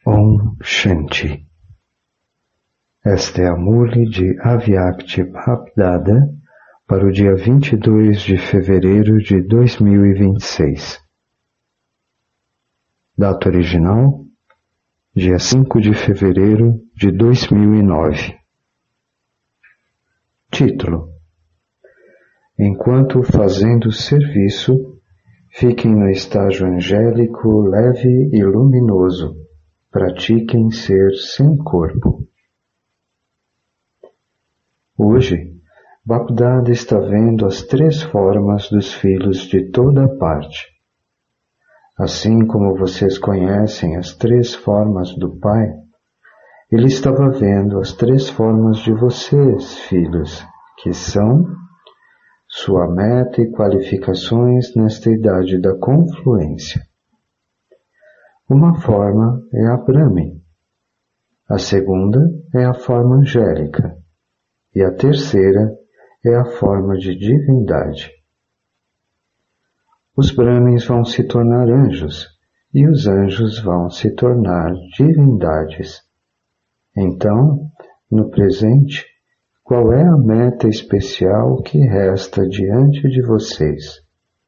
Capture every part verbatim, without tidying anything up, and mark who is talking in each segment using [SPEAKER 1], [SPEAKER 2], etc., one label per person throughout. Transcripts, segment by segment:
[SPEAKER 1] Om Shanti. Esta é a Murli de Avyakti Bhakti-Dada para o dia vinte e dois de fevereiro de dois mil e vinte e seis. Data original, dia cinco de fevereiro de dois mil e nove. Título: Enquanto fazendo serviço, fiquem no estágio angélico leve e luminoso. Pratiquem ser sem corpo. Hoje, Bhakti-Dada está vendo as três formas dos filhos de toda parte. Assim como vocês conhecem as três formas do Pai, ele estava vendo as três formas de vocês, filhos, que são sua meta e qualificações nesta idade da confluência. Uma forma é a Brahmi, a segunda é a forma angélica e a terceira é a forma de divindade. Os Brahmins vão se tornar anjos e os anjos vão se tornar divindades. Então, no presente, qual é a meta especial que resta diante de vocês?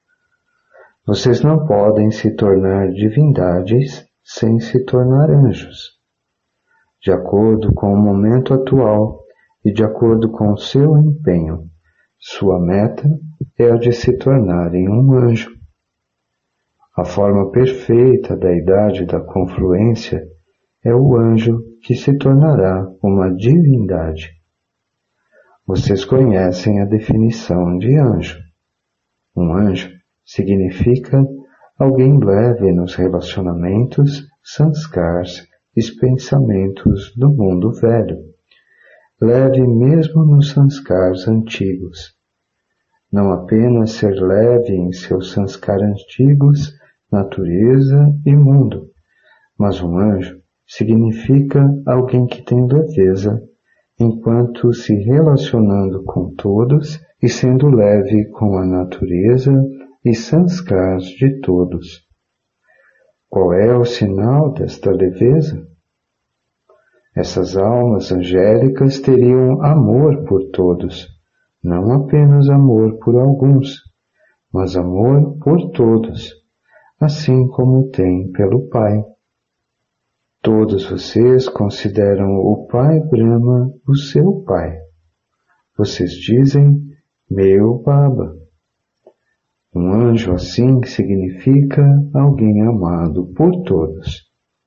[SPEAKER 1] Vocês não podem se tornar divindades sem se tornar anjos. De acordo com o momento atual e de acordo com o seu empenho, sua meta é a de se tornarem um anjo. A forma perfeita da idade da confluência é o anjo que se tornará uma divindade. Vocês conhecem a definição de anjo. Um anjo significa alguém leve nos relacionamentos, sanskars e pensamentos do mundo velho. Leve mesmo nos sanskars antigos. Não apenas ser leve em seus sanskars antigos, natureza e mundo, mas um anjo significa alguém que tem leveza enquanto se relacionando com todos e sendo leve com a natureza e sanskars de todos. Qual é o sinal desta leveza? Essas almas angélicas teriam amor por todos, não apenas amor por alguns, mas amor por todos, assim como tem pelo Pai. Todos vocês consideram o Pai Brahma o seu Pai. Vocês dizem, meu Baba. Um anjo assim significa alguém amado por todos.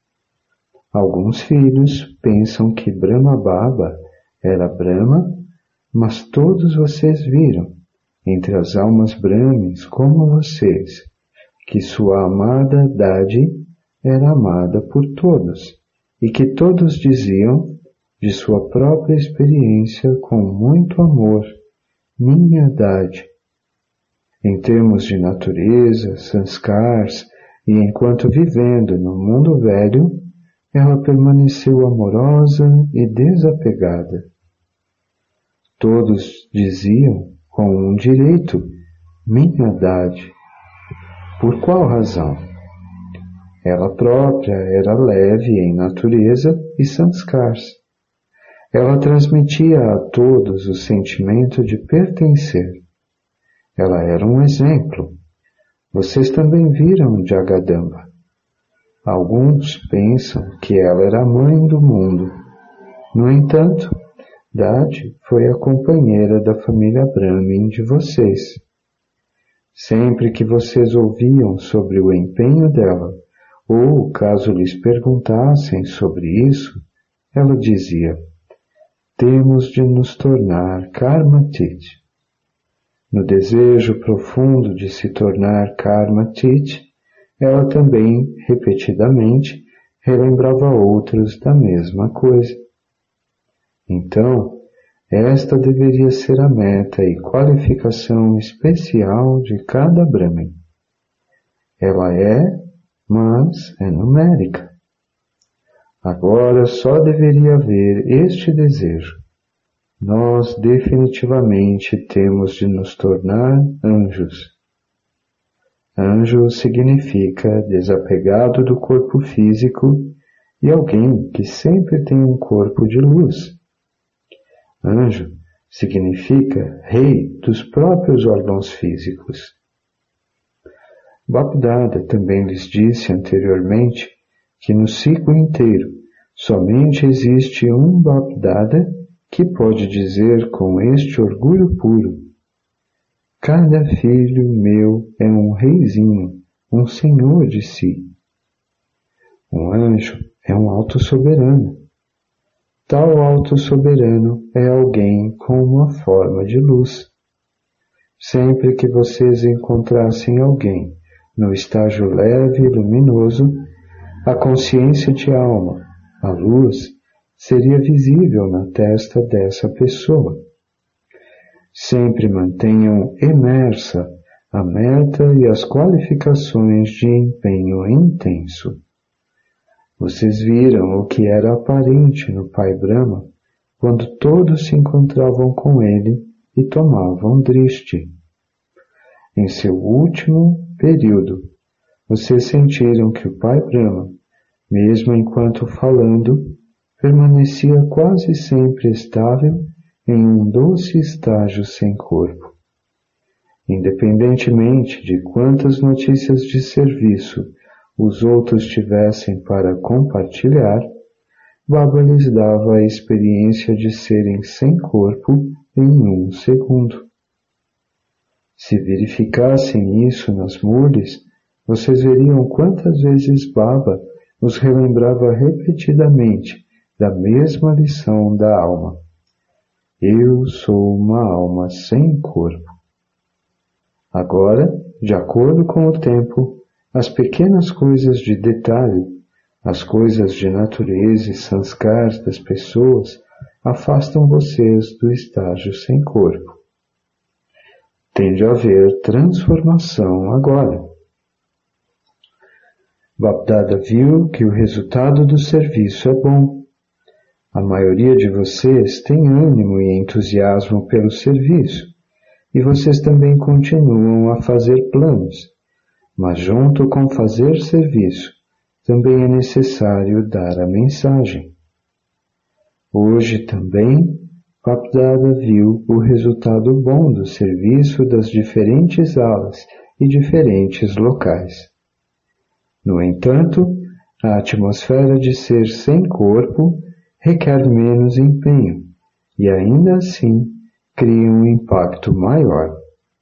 [SPEAKER 1] Alguns filhos pensam que Brahma Baba era Brahma, mas todos vocês viram, entre as almas Brahmins como vocês, que sua amada Dade era amada por todos, e que todos diziam, de sua própria experiência com muito amor, minha Dade. Em termos de natureza, sanskars, e enquanto vivendo no mundo velho, ela permaneceu amorosa e desapegada. Todos diziam, com um direito, minha Dade. Por qual razão? Ela própria era leve em natureza e sanskars. Ela transmitia a todos o sentimento de pertencer. Ela era um exemplo. Vocês também viram Jagadamba. Alguns pensam que ela era a mãe do mundo. No entanto, Dade foi a companheira da família Brahmin de vocês. Sempre que vocês ouviam sobre o empenho dela, ou caso lhes perguntassem sobre isso, ela dizia, temos de nos tornar Karmatit. No desejo profundo de se tornar Karmatit, ela também, repetidamente, relembrava outros da mesma coisa. Então, esta deveria ser a meta e qualificação especial de cada Brahmin. Ela é, mas é numérica. Agora só deveria haver este desejo. Nós definitivamente temos de nos tornar anjos. Anjo significa desapegado do corpo físico e alguém que sempre tem um corpo de luz. Anjo significa rei dos próprios órgãos físicos. Bapdada também lhes disse anteriormente que no ciclo inteiro somente existe um Bapdada que pode dizer com este orgulho puro: cada filho meu é um reizinho, um senhor de si. Um anjo é um alto soberano. Tal alto soberano é alguém com uma forma de luz. Sempre que vocês encontrassem alguém no estágio leve e luminoso, a consciência de alma, a luz, seria visível na testa dessa pessoa. Sempre mantenham imersa a meta e as qualificações de empenho intenso. Vocês viram o que era aparente no Pai Brahma quando todos se encontravam com ele e tomavam drishti. Em seu último período, vocês sentiram que o Pai Brahma, mesmo enquanto falando, permanecia quase sempre estável em um doce estágio sem corpo. Independentemente de quantas notícias de serviço os outros tivessem para compartilhar, Baba lhes dava a experiência de serem sem corpo em um segundo. Se verificassem isso nas Murlis, vocês veriam quantas vezes Baba os relembrava repetidamente da mesma lição da alma. Eu sou uma alma sem corpo. Agora, de acordo com o tempo, as pequenas coisas de detalhe, as coisas de natureza e sanskars das pessoas afastam vocês do estágio sem corpo. Tem de haver transformação agora. Bapdada viu que o resultado do serviço é bom. A maioria de vocês tem ânimo e entusiasmo pelo serviço, e vocês também continuam a fazer planos, mas junto com fazer serviço, também é necessário dar a mensagem. Hoje também, Bapdada viu o resultado bom do serviço das diferentes alas e diferentes locais. No entanto, a atmosfera de ser sem corpo requer menos empenho e ainda assim cria um impacto maior.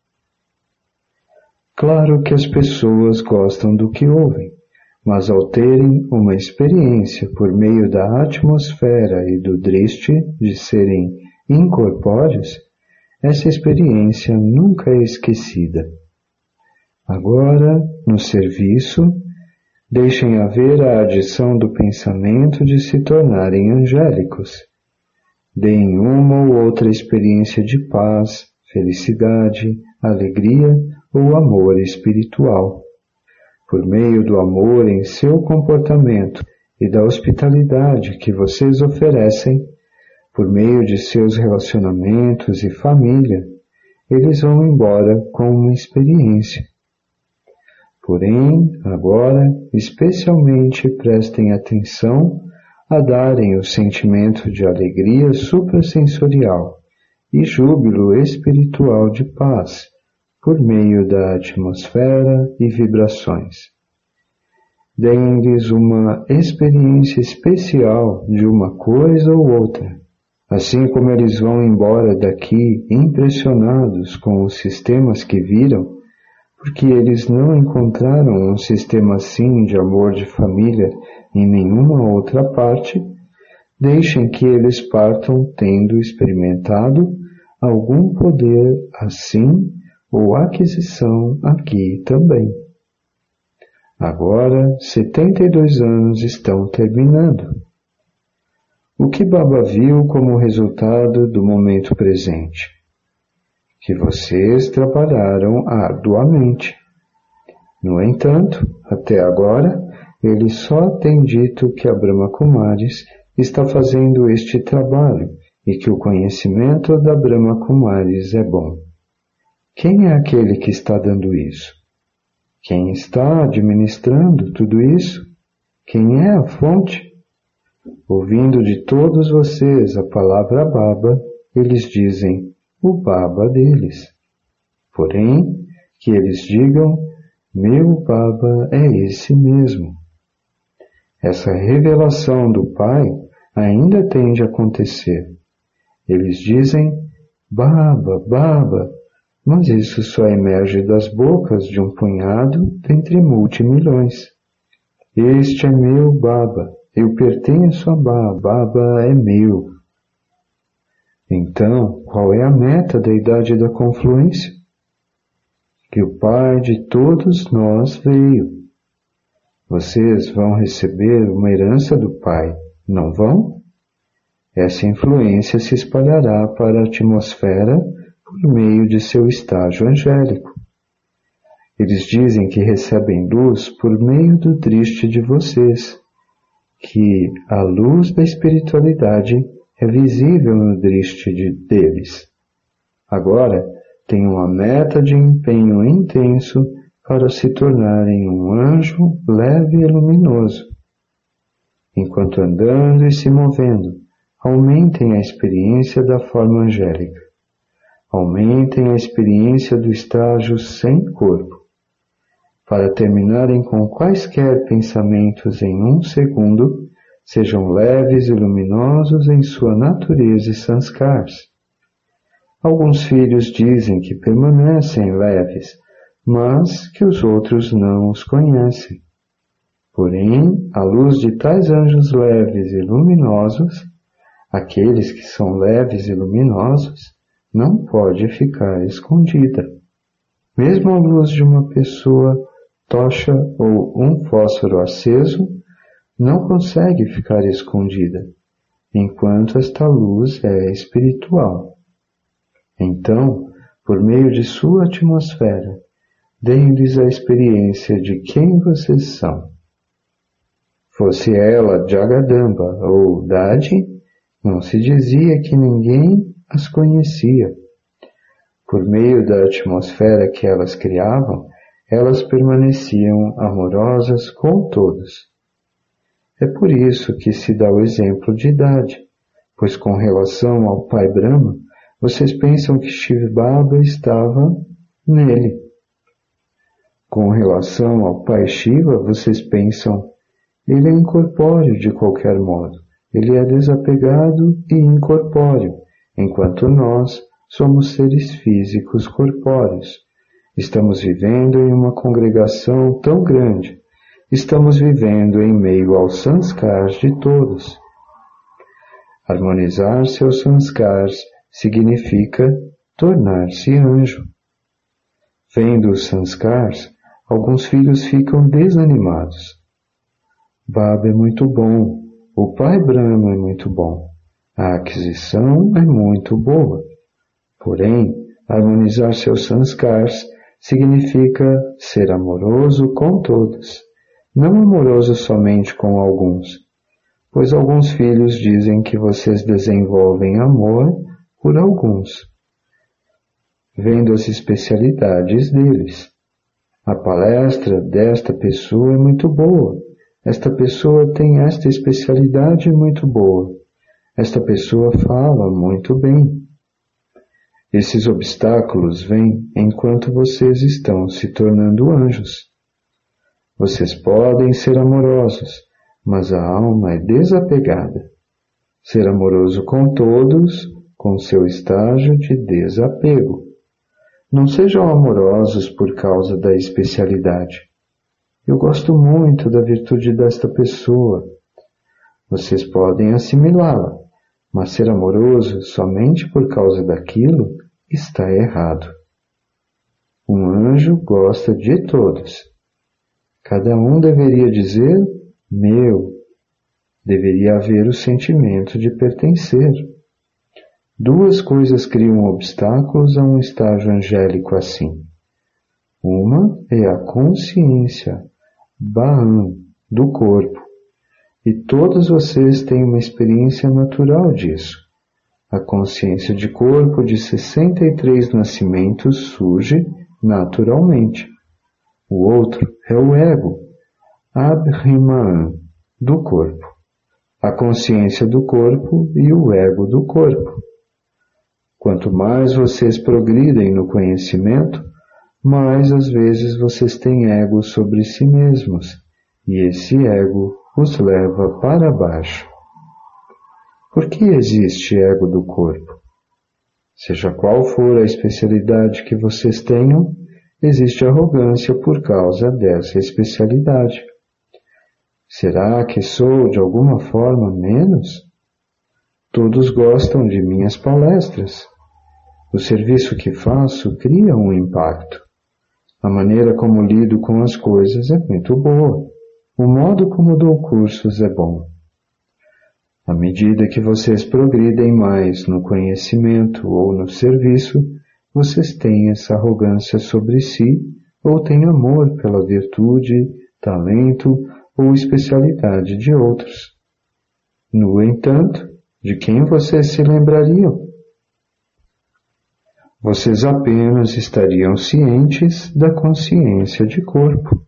[SPEAKER 1] Claro que as pessoas gostam do que ouvem, mas ao terem uma experiência por meio da atmosfera e do drishti de serem incorpóreos, essa experiência nunca é esquecida. Agora, no serviço, deixem haver a adição do pensamento de se tornarem angélicos. Deem uma ou outra experiência de paz, felicidade, alegria ou amor espiritual. Por meio do amor em seu comportamento e da hospitalidade que vocês oferecem, por meio de seus relacionamentos e família, eles vão embora com uma experiência. Porém, agora, especialmente prestem atenção a darem o sentimento de alegria suprassensorial e júbilo espiritual de paz, por meio da atmosfera e vibrações. Deem-lhes uma experiência especial de uma coisa ou outra, assim como eles vão embora daqui impressionados com os sistemas que viram, porque eles não encontraram um sistema assim de amor de família em nenhuma outra parte. Deixem que eles partam tendo experimentado algum poder assim ou aquisição aqui também. Agora, setenta e dois anos estão terminando. O que Baba viu como resultado do momento presente? Que vocês trabalharam arduamente. No entanto, até agora, ele só tem dito que a Brahma Kumaris está fazendo este trabalho e que o conhecimento da Brahma Kumaris é bom. Quem é aquele que está dando isso? Quem está administrando tudo isso? Quem é a fonte? ouvindo de todos vocês a palavra Baba, eles dizem o Baba deles. Porém, que eles digam, meu Baba é esse mesmo. Essa revelação do Pai ainda tem de acontecer. Eles dizem, Baba, Baba, mas isso só emerge das bocas de um punhado dentre multimilhões. Este é meu Baba, eu pertenço a Baba, Baba é meu. Então, qual é a meta da idade da confluência? Que o Pai de todos nós veio. Vocês vão receber uma herança do Pai, não vão? Essa influência se espalhará para a atmosfera por meio de seu estágio angélico. Eles dizem que recebem luz por meio do drishti de vocês, que a luz da espiritualidade é visível no drishti de, deles. Agora, têm uma meta de empenho intenso para se tornarem um anjo leve e luminoso. Enquanto andando e se movendo, aumentem a experiência da forma angélica. Aumentem a experiência do estágio sem corpo. Para terminarem com quaisquer pensamentos em um segundo, sejam leves e luminosos em sua natureza e sanskars. Alguns filhos dizem que permanecem leves, mas que os outros não os conhecem. Porém, a luz de tais anjos leves e luminosos, aqueles que são leves e luminosos, não pode ficar escondida. Mesmo a luz de uma pessoa, tocha ou um fósforo aceso, não consegue ficar escondida, enquanto esta luz é espiritual. Então, por meio de sua atmosfera, deem-lhes a experiência de quem vocês são. Fosse ela Jagadamba ou Dadi, não se dizia que ninguém as conhecia. Por meio da atmosfera que elas criavam, elas permaneciam amorosas com todos. É por isso que se dá o exemplo de Dadi, pois com relação ao Pai Brahma, vocês pensam que Shiv Baba estava nele. Com relação ao Pai Shiva, vocês pensam, ele é incorpóreo de qualquer modo, ele é desapegado e incorpóreo, enquanto nós somos seres físicos corpóreos. Estamos vivendo em uma congregação tão grande, estamos vivendo em meio aos sanskars de todos. Harmonizar seus sanskars significa tornar-se anjo. Vendo os sanskars, alguns filhos ficam desanimados. Baba é muito bom, o Pai Brahma é muito bom, a aquisição é muito boa. Porém, harmonizar seus sanskars significa ser amoroso com todos, não amoroso somente com alguns, pois alguns filhos dizem que vocês desenvolvem amor por alguns, vendo as especialidades deles. A palestra desta pessoa é muito boa, esta pessoa tem esta especialidade muito boa, esta pessoa fala muito bem. Esses obstáculos vêm enquanto vocês estão se tornando anjos. Vocês podem ser amorosos, mas a alma é desapegada. Ser amoroso com todos, com seu estágio de desapego. Não sejam amorosos por causa da especialidade. Eu gosto muito da virtude desta pessoa. Vocês podem assimilá-la, mas ser amoroso somente por causa daquilo está errado. Um anjo gosta de todos. Cada um deveria dizer, meu. Deveria haver o sentimento de pertencer. Duas coisas criam obstáculos a um estágio angélico assim. Uma é a consciência, Ba'an, do corpo. E todos vocês têm uma experiência natural disso. A consciência de corpo de sessenta e três nascimentos surge naturalmente. O outro é o ego, Abhiman, do corpo. a consciência do corpo e o ego do corpo. Quanto mais vocês progridem no conhecimento, mais às vezes vocês têm ego sobre si mesmos, e esse ego os leva para baixo. Por que existe ego do corpo? Seja qual for a especialidade que vocês tenham, existe arrogância por causa dessa especialidade. Será que sou de alguma forma menos? Todos gostam de minhas palestras. O serviço que faço cria um impacto. A maneira como lido com as coisas é muito boa. O modo como dou cursos é bom. À medida que vocês progridem mais no conhecimento ou no serviço, vocês têm essa arrogância sobre si ou têm amor pela virtude, talento ou especialidade de outros. No entanto, de quem vocês se lembrariam? Vocês apenas estariam cientes da consciência de corpo.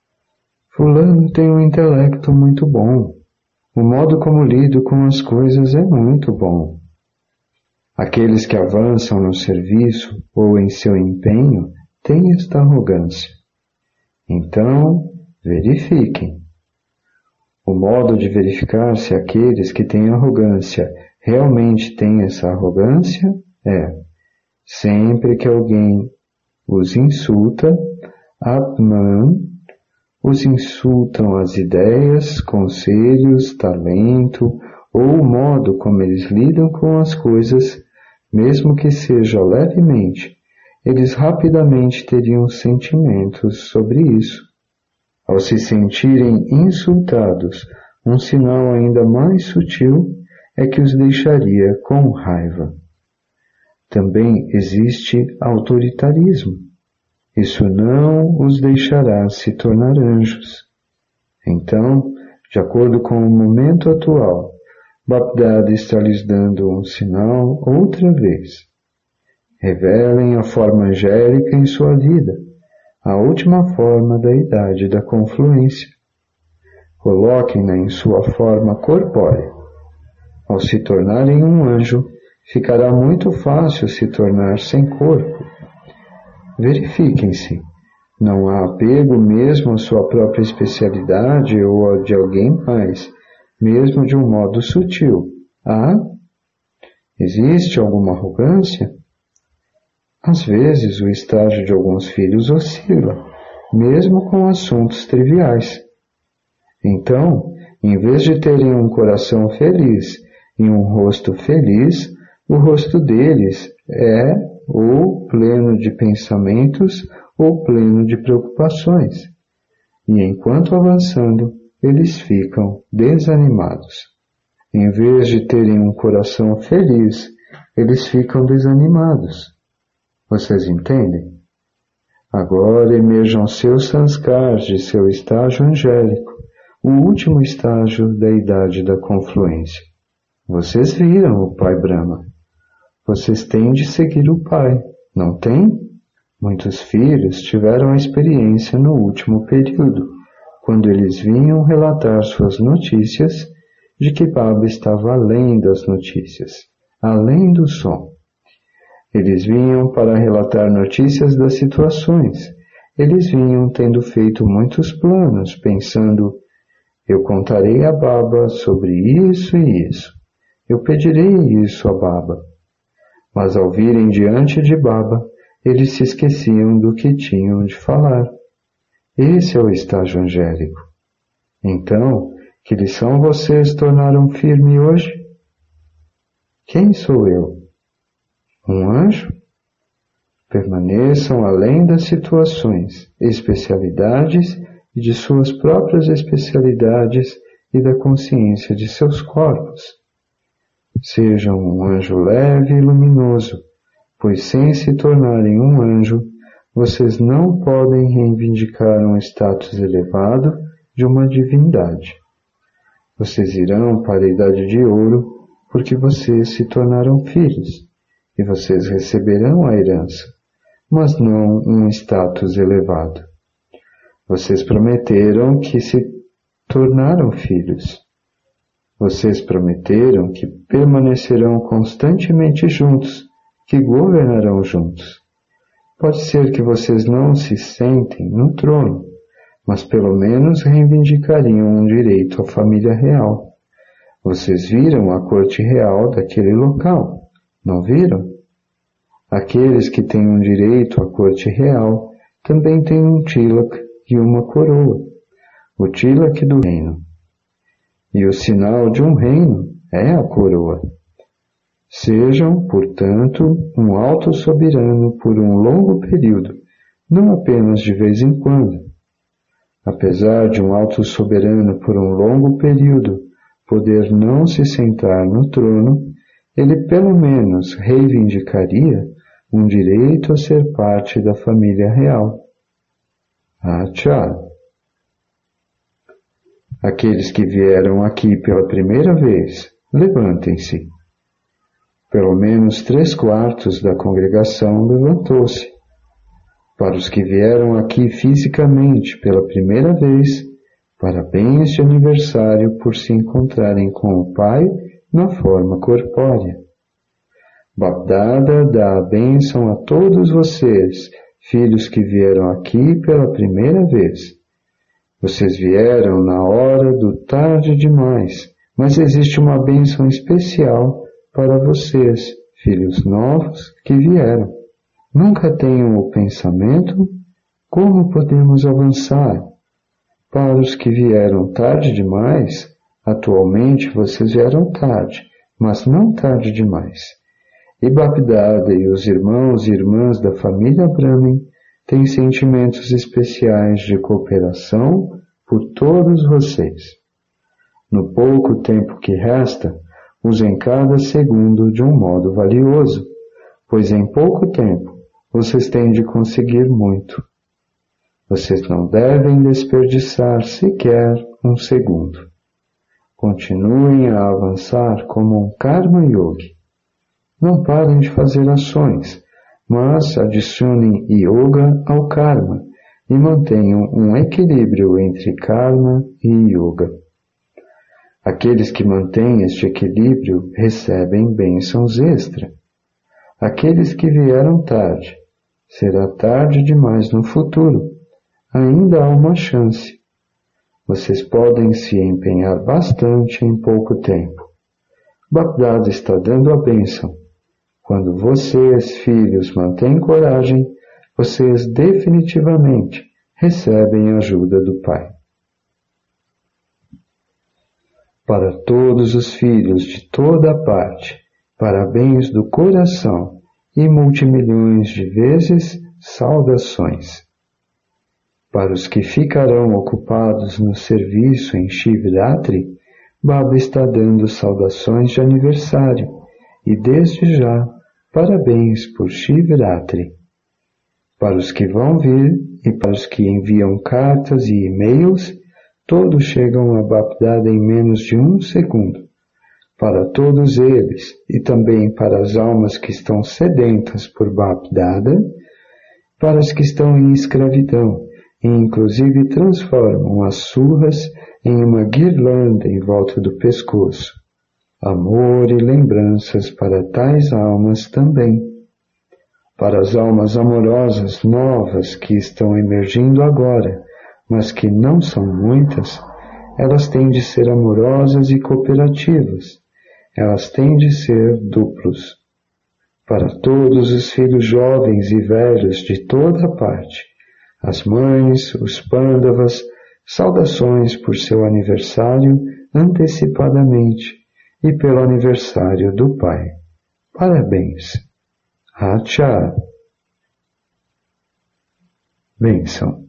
[SPEAKER 1] Fulano tem um intelecto muito bom. O modo como lido com as coisas é muito bom. Aqueles que avançam no serviço ou em seu empenho têm esta arrogância. Então, verifiquem. O modo de verificar se aqueles que têm arrogância realmente têm essa arrogância é: sempre que alguém os insulta, Atman, os insultam as ideias, conselhos, talento ou o modo como eles lidam com as coisas, mesmo que seja levemente, eles rapidamente teriam sentimentos sobre isso. Ao se sentirem insultados, um sinal ainda mais sutil é que os deixaria com raiva. Também existe autoritarismo. Isso não os deixará se tornar anjos. Então, de acordo com o momento atual, Bapdada está lhes dando um sinal outra vez. Revelem a forma angélica em sua vida, a última forma da idade da confluência. Coloquem-na em sua forma corpórea. Ao se tornarem um anjo, ficará muito fácil se tornar sem corpo. Verifiquem-se. Não há apego mesmo à sua própria especialidade ou a de alguém mais, mesmo de um modo sutil. Há? Existe alguma arrogância? Às vezes o estágio de alguns filhos oscila, mesmo com assuntos triviais. Então, em vez de terem um coração feliz e um rosto feliz, o rosto deles é ou pleno de pensamentos ou pleno de preocupações. E enquanto avançando, eles ficam desanimados. Em vez de terem um coração feliz, eles ficam desanimados. Vocês entendem? Agora emerjam seus sanskars de seu estágio angélico, o último estágio da idade da confluência. Vocês viram o Pai Brahma. Vocês têm de seguir o Pai, não têm? Muitos filhos tiveram a experiência no último período, quando eles vinham relatar suas notícias de que Baba estava além das notícias, além do som. Eles vinham para relatar notícias das situações. Eles vinham tendo feito muitos planos, pensando: eu contarei a Baba sobre isso e isso. Eu pedirei isso a Baba. Mas ao virem diante de Baba, eles se esqueciam do que tinham de falar. Esse é o estágio angélico. Então, que lição vocês tornaram firme hoje? Quem sou eu? Um anjo? Permaneçam além das situações, especialidades e de suas próprias especialidades e da consciência de seus corpos. Sejam um anjo leve e luminoso, pois sem se tornarem um anjo, vocês não podem reivindicar um status elevado de uma divindade. Vocês irão para a idade de ouro porque vocês se tornaram filhos, e vocês receberão a herança, mas não um status elevado. Vocês prometeram que se tornaram filhos. Vocês prometeram que permanecerão constantemente juntos, que governarão juntos. Pode ser que vocês não se sentem no trono, mas pelo menos reivindicariam um direito à família real. Vocês viram a corte real daquele local, não viram? Aqueles que têm um direito à corte real também têm um tilak e uma coroa, o tilak do reino. E o sinal de um reino é a coroa. Sejam, portanto, um alto soberano por um longo período, não apenas de vez em quando. Apesar de um alto soberano por um longo período poder não se sentar no trono, ele pelo menos reivindicaria um direito a ser parte da família real. Acha! Aqueles que vieram aqui pela primeira vez, levantem-se. Pelo menos três quartos da congregação levantou-se. Para os que vieram aqui fisicamente pela primeira vez, parabéns de aniversário por se encontrarem com o Pai na forma corpórea. Bapdada dá a bênção a todos vocês, filhos que vieram aqui pela primeira vez. Vocês vieram na hora do tarde demais, mas existe uma bênção especial para vocês, filhos novos que vieram. Nunca tenham o pensamento, como podemos avançar? Para os que vieram tarde demais, atualmente vocês vieram tarde, mas não tarde demais. E Bapdada e os irmãos e irmãs da família Brahmin têm sentimentos especiais de cooperação por todos vocês. No pouco tempo que resta, usem cada segundo de um modo valioso, pois em pouco tempo vocês têm de conseguir muito. Vocês não devem desperdiçar sequer um segundo. Continuem a avançar como um Karma Yogi. Não parem de fazer ações, mas adicionem yoga ao karma e mantenham um equilíbrio entre karma e yoga. Aqueles que mantêm este equilíbrio recebem bênçãos extra. Aqueles que vieram tarde, será tarde demais no futuro. Ainda há uma chance. Vocês podem se empenhar bastante em pouco tempo. Bapdada está dando a bênção. Quando vocês, filhos, mantêm coragem, vocês definitivamente recebem a ajuda do Pai. Para todos os filhos de toda parte, parabéns do coração e multimilhões de vezes saudações. Para os que ficarão ocupados no serviço em Shivratri, Baba está dando saudações de aniversário e desde já parabéns por Shivratri. Para os que vão vir e para os que enviam cartas e e-mails, todos chegam a Bapdada em menos de um segundo. Para todos eles, e também para as almas que estão sedentas por Bapdada, para os que estão em escravidão, e inclusive transformam as surras em uma guirlanda em volta do pescoço. Amor e lembranças para tais almas também. Para as almas amorosas novas que estão emergindo agora, mas que não são muitas, elas têm de ser amorosas e cooperativas. Elas têm de ser duplos. Para todos os filhos jovens e velhos de toda parte, as mães, os Pandavas, saudações por seu aniversário antecipadamente e pelo aniversário do Pai. Parabéns. Acha. Bênção.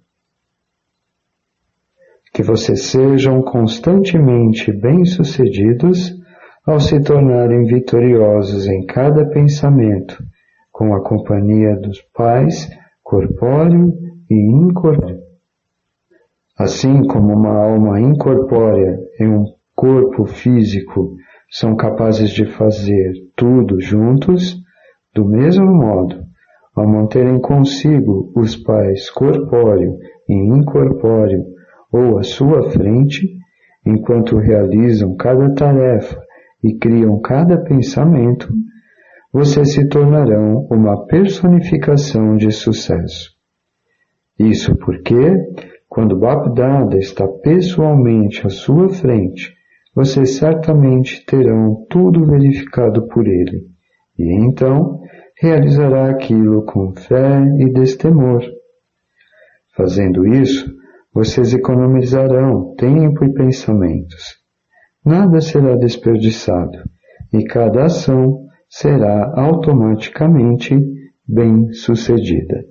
[SPEAKER 1] Que vocês sejam constantemente bem-sucedidos ao se tornarem vitoriosos em cada pensamento, com a companhia dos pais, corpóreo e incorpóreo. Assim como uma alma incorpórea e um corpo físico são capazes de fazer tudo juntos, do mesmo modo, ao manterem consigo os pais corpóreo e incorpóreo ou à sua frente, enquanto realizam cada tarefa e criam cada pensamento, vocês se tornarão uma personificação de sucesso. Isso porque, quando Bap-Dada está pessoalmente à sua frente, vocês certamente terão tudo verificado por ele, e então realizará aquilo com fé e destemor. Fazendo isso, vocês economizarão tempo e pensamentos. Nada será desperdiçado, e cada ação será automaticamente bem-sucedida.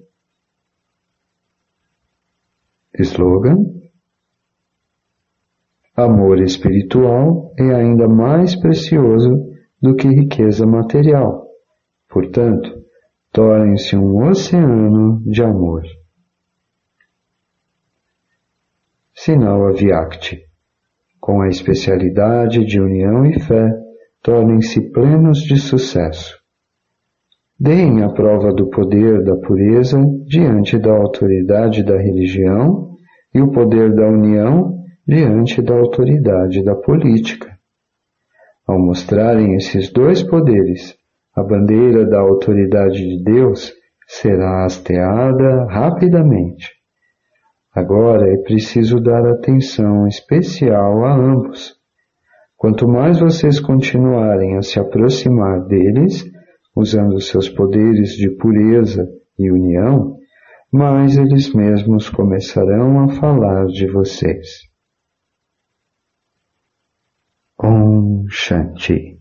[SPEAKER 1] Slogan: amor espiritual é ainda mais precioso do que riqueza material. Portanto, tornem-se um oceano de amor. Sinal Avyakti. Com a especialidade de união e fé, tornem-se plenos de sucesso. Deem a prova do poder da pureza diante da autoridade da religião e o poder da união diante da autoridade da política. Ao mostrarem esses dois poderes, a bandeira da autoridade de Deus será hasteada rapidamente. Agora é preciso dar atenção especial a ambos. Quanto mais vocês continuarem a se aproximar deles, usando seus poderes de pureza e união, mais eles mesmos começarão a falar de vocês. Om Shanti.